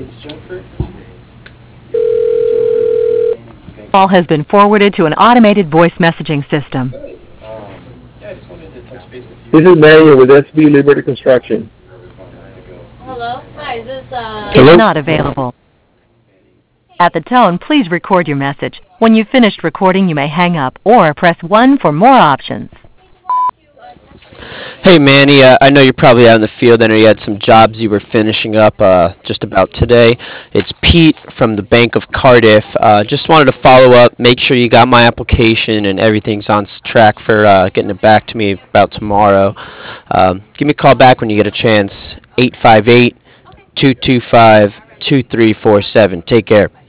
Call has been forwarded to an automated voice messaging system. This is Mario with SB Liberty Construction. Hello? Hi, is this, Is not available. At the tone, please record your message. When you've finished recording, you may hang up or press 1 for more options. Hey Manny, I know you're probably out in the field. I know you had some jobs you were finishing up just about today. It's Pete from the Bank of Cardiff. Just wanted to follow up, make sure you got my application and everything's on track for getting it back to me about tomorrow. Give me a call back when you get a chance, 858-225-2347. Take care.